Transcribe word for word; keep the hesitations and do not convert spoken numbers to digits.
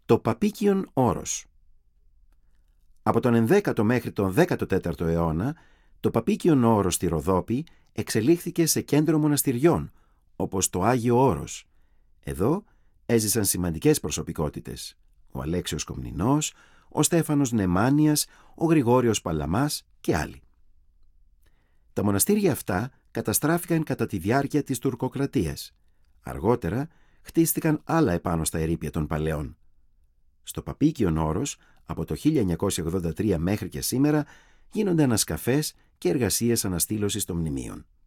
Το Παπίκιον όρος. Από τον ενδέκατο μέχρι τον δέκατο τέταρτο αιώνα, το Παπίκιον όρος στη Ροδόπη εξελίχθηκε σε κέντρο μοναστηριών, όπως το Άγιο Όρος. Εδώ έζησαν σημαντικές προσωπικότητες: ο Αλέξιος Κομνηνός, ο Στέφανος Νεμάνιας, ο Γρηγόριος Παλαμάς και άλλοι. Τα μοναστήρια αυτά καταστράφηκαν κατά τη διάρκεια της τουρκοκρατίας. Αργότερα χτίστηκαν άλλα επάνω στα ερείπια των παλαιών. Στο Παπίκιον όρος, από το χίλια εννιακόσια ογδόντα τρία μέχρι και σήμερα, γίνονται ανασκαφές και εργασίες αναστήλωσης των μνημείων.